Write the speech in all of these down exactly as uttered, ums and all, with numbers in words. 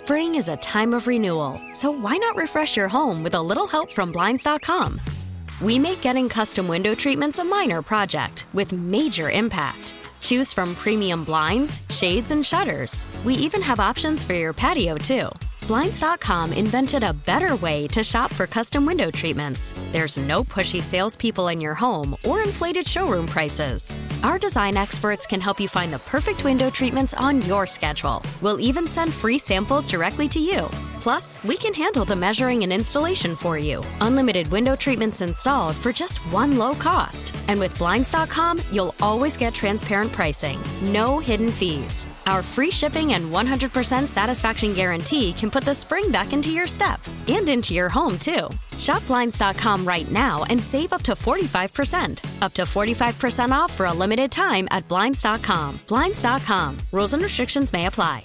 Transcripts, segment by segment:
Spring is a time of renewal, so why not refresh your home with a little help from Blinds dot com? We make getting custom window treatments a minor project with major impact. Choose from premium blinds, shades, and shutters. We even have options for your patio, too. Blinds dot com invented a better way to shop for custom window treatments. There's no pushy salespeople in your home or inflated showroom prices. Our design experts can help you find the perfect window treatments on your schedule. We'll even send free samples directly to you. Plus, we can handle the measuring and installation for you. Unlimited window treatments installed for just one low cost. And with Blinds dot com, you'll always get transparent pricing. No hidden fees. Our free shipping and one hundred percent satisfaction guarantee can put the spring back into your step and into your home, too. Shop Blinds dot com right now and save up to forty-five percent. Up to forty-five percent off for a limited time at Blinds dot com. Blinds dot com. Rules and restrictions may apply.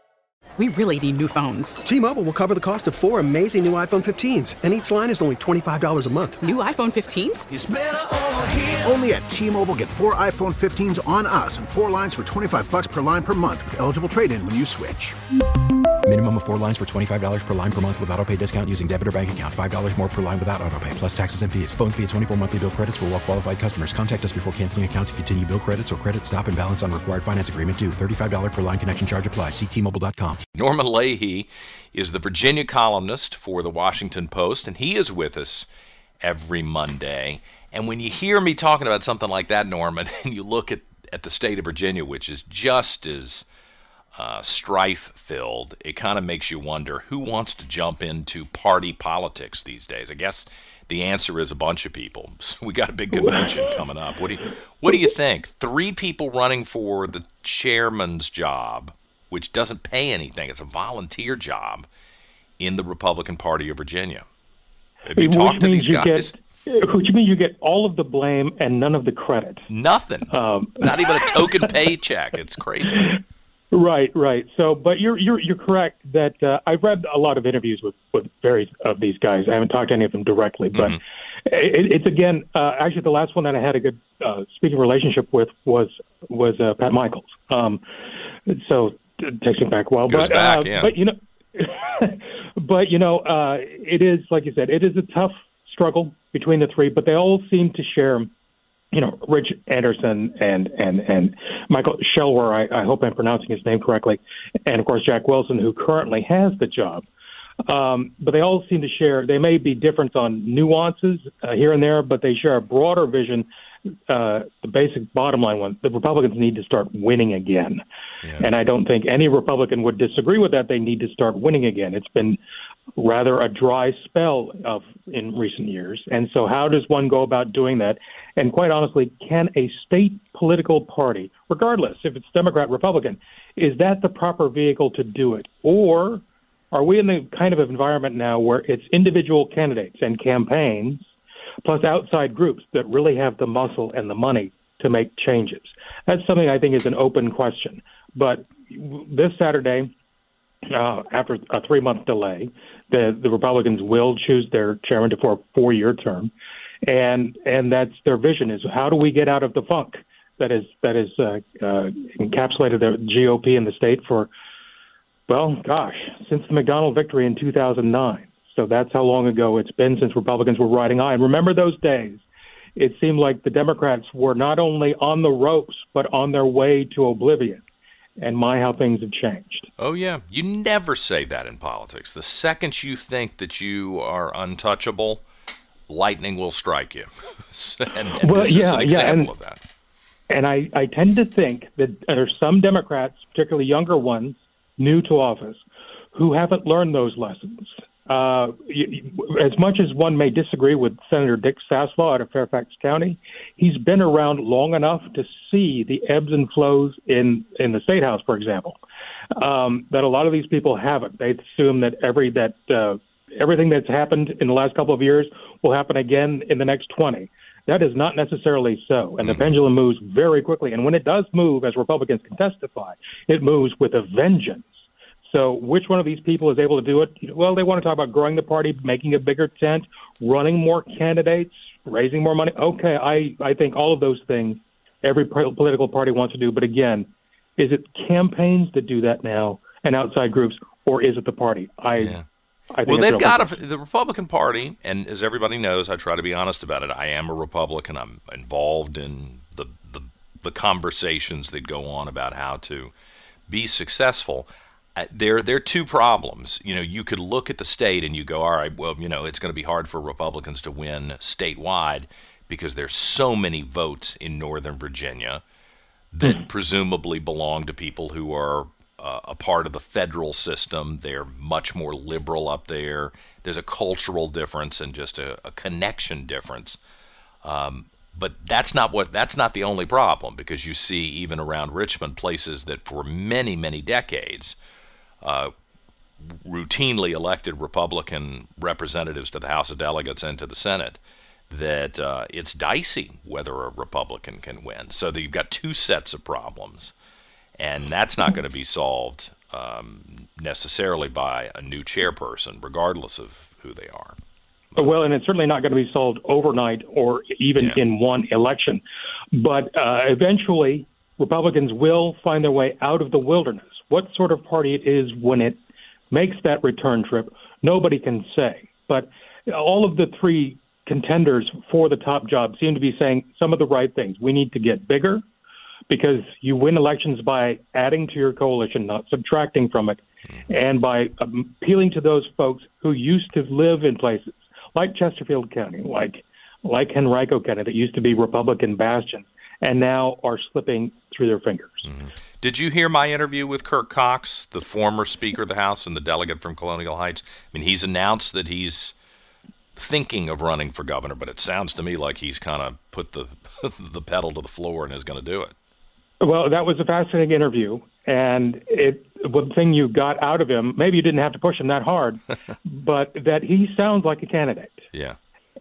We really need new phones. T-Mobile will cover the cost of four amazing new iPhone fifteens, and each line is only twenty-five dollars a month. New iPhone fifteens? It's better over here. Only at T-Mobile, get four iPhone fifteens on us and four lines for twenty-five dollars per line per month with eligible trade-in when you switch. Minimum of four lines for twenty-five dollars per line per month with autopay discount using debit or bank account. five dollars more per line without autopay, plus taxes and fees. Phone fee at twenty-four monthly bill credits for well-qualified customers. Contact us before canceling account to continue bill credits or credit stop and balance on required finance agreement due. thirty-five dollars per line connection charge applies. See T Mobile dot com. Norman Leahy is the Virginia columnist for the Washington Post, and he is with us every Monday. And when you hear me talking about something like that, Norman, and you look at, at the state of Virginia, which is just as uh, strife-filled, it kind of makes you wonder who wants to jump into party politics these days. I guess the answer is a bunch of people. So we got a big convention coming up. What do you, what do you think? Three people running for the chairman's job, which doesn't pay anything. It's a volunteer job in the Republican Party of Virginia. Have you talked to these guys? Get, which means you get all of the blame and none of the credit. Nothing. Um, Not even a token paycheck. It's crazy. Right, right. So, but you're you're you're correct that uh, I've read a lot of interviews with, with various of these guys. I haven't talked to any of them directly, but mm-hmm. it, it's again uh, actually the last one that I had a good uh, speaking relationship with was was uh, Pat Michaels. Um, so it takes me back a while, Goes but back, uh, yeah. but you know, but you know, uh, it is like you said, it is a tough struggle between the three, but they all seem to share. You know, Rich Anderson and and and Michael Shelwer, I, I hope I'm pronouncing his name correctly, and of course Jack Wilson, who currently has the job. Um, but they all seem to share. They may be different on nuances uh, here and there, but they share a broader vision. Uh, the basic bottom line one: the Republicans need to start winning again, yeah. And I don't think any Republican would disagree with that. They need to start winning again. It's been rather a dry spell of in recent years, and so how does one go about doing that? And quite honestly, can a state political party, regardless if it's Democrat, Republican, is that the proper vehicle to do it? Or are we in the kind of environment now where it's individual candidates and campaigns plus outside groups that really have the muscle and the money to make changes? That's something I think is an open question. But this Saturday, uh, after a three-month delay, the, the Republicans will choose their chairman to for a four-year term. And and that's their vision is how do we get out of the funk that is that is uh, uh, encapsulated the G O P in the state for, well, gosh, since the McDonald victory in two thousand nine. So that's how long ago it's been since Republicans were riding high. And remember those days. It seemed like the Democrats were not only on the ropes, but on their way to oblivion. And my, how things have changed. Oh, yeah. You never say that in politics. The second you think that you are untouchable, lightning will strike you. and and well, this yeah, is an example yeah, and, of that. And I, I tend to think that there are some Democrats, particularly younger ones, new to office, who haven't learned those lessons. Uh, as much as one may disagree with Senator Dick Sasslaw out of Fairfax County, he's been around long enough to see the ebbs and flows in, in the State House, for example, um, that a lot of these people haven't. They assume that every that uh, everything that's happened in the last couple of years will happen again in the next twenty. That is not necessarily so, and the pendulum moves very quickly. And when it does move, as Republicans can testify, it moves with a vengeance. So which one of these people is able to do it? Well, they want to talk about growing the party, making a bigger tent, running more candidates, raising more money. Okay, I, I think all of those things every political party wants to do. But again, is it campaigns that do that now and outside groups, or or is it the party? I, Yeah. I think well, it's they've an got open a, question. the Republican Party, and as everybody knows, I try to be honest about it. I am a Republican. I'm involved in the the, the conversations that go on about how to be successful. Uh, There, there are two problems. You know, you could look at the state and you go, all right, well, you know, it's going to be hard for Republicans to win statewide because there's so many votes in Northern Virginia that mm. presumably belong to people who are uh, a part of the federal system. They're much more liberal up there. There's a cultural difference and just a, a connection difference. Um, but that's not what that's not the only problem, because you see even around Richmond places that for many, many decades uh, routinely elected Republican representatives to the House of Delegates and to the Senate, that uh, it's dicey whether a Republican can win. So that you've got two sets of problems, and that's not going to be solved um, necessarily by a new chairperson, regardless of who they are. Well, and it's certainly not going to be solved overnight or even Yeah. in one election. But uh, eventually, Republicans will find their way out of the wilderness. What sort of party it is when it makes that return trip, nobody can say. But all of the three contenders for the top job seem to be saying some of the right things. We need to get bigger, because you win elections by adding to your coalition, not subtracting from it, and by um, appealing to those folks who used to live in places like Chesterfield County, like like Henrico County, that used to be Republican bastions, and now are slipping through their fingers. Mm-hmm. Did you hear my interview with Kirk Cox, the former Speaker of the House and the delegate from Colonial Heights? I mean, he's announced that he's thinking of running for governor, but it sounds to me like he's kind of put the the pedal to the floor and is going to do it. Well, that was a fascinating interview, and it one thing you got out of him, maybe you didn't have to push him that hard, but that he sounds like a candidate. Yeah.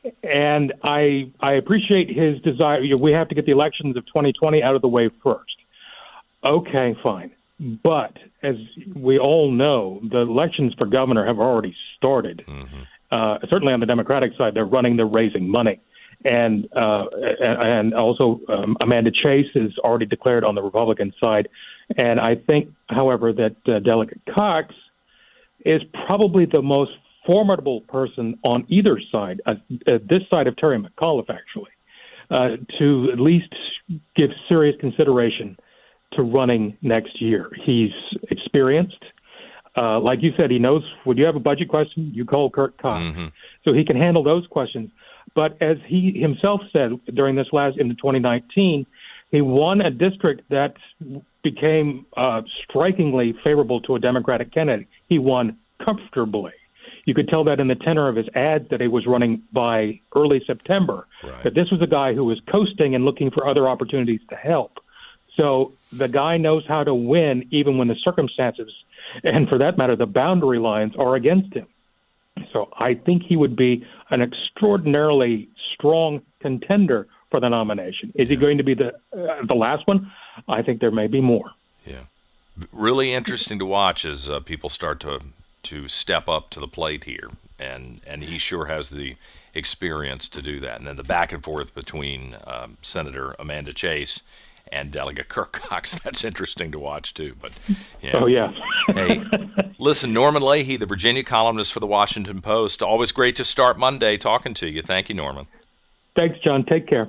And I I appreciate his desire. You know, we have to get the elections of twenty twenty out of the way first. Okay, fine. But as we all know, the elections for governor have already started. Mm-hmm. Uh, certainly on the Democratic side, they're running, they're raising money. And uh, and also um, Amanda Chase is already declared on the Republican side. And I think, however, that uh, Delegate Cox is probably the most formidable person on either side, uh, uh, this side of Terry McAuliffe, actually, uh, to at least give serious consideration to running next year. He's experienced. Uh, like you said, he knows when you have a budget question, you call Kirk Cox. Mm-hmm. So he can handle those questions. But as he himself said during this last, in the twenty nineteen, he won a district that became uh, strikingly favorable to a Democratic candidate. He won comfortably. You could tell that in the tenor of his ads that he was running by early September, right, that this was a guy who was coasting and looking for other opportunities to help. So the guy knows how to win even when the circumstances, and for that matter, the boundary lines are against him. So I think he would be an extraordinarily strong contender for the nomination. Is he going to be the uh, the last one? I think there may be more. Yeah. Really interesting to watch as uh, people start to to step up to the plate here. And, and he sure has the experience to do that. And then the back and forth between um, Senator Amanda Chase and Delegate Kirk Cox, that's interesting to watch too. But yeah. Oh, yeah. Hey, listen, Norman Leahy, the Virginia columnist for the Washington Post. Always great to start Monday talking to you. Thank you, Norman. Thanks, John. Take care.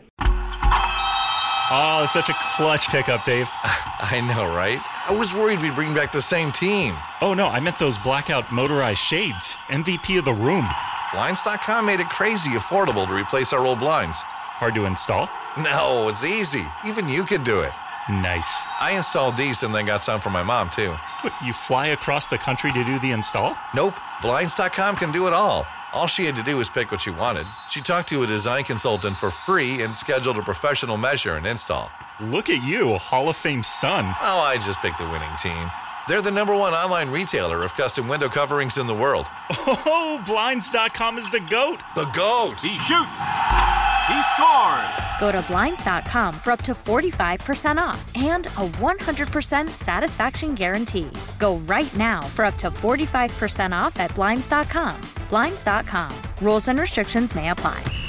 Oh, it's such a clutch pickup, Dave. I know, right? I was worried we'd bring back the same team. Oh, no, I meant those blackout motorized shades. M V P of the room. Blinds dot com made it crazy affordable to replace our old blinds. Hard to install? No, it's easy. Even you could do it. Nice. I installed these and then got some for my mom, too. What, you fly across the country to do the install? Nope. Blinds dot com can do it all. All she had to do was pick what she wanted. She talked to a design consultant for free and scheduled a professional measure and install. Look at you, Hall of Fame son. Oh, I just picked the winning team. They're the number one online retailer of custom window coverings in the world. Oh, Blinds dot com is the GOAT. The GOAT! He shoots! He scores! Go to Blinds dot com for up to forty-five percent off and a one hundred percent satisfaction guarantee. Go right now for up to forty-five percent off at Blinds dot com. Blinds dot com. Rules and restrictions may apply.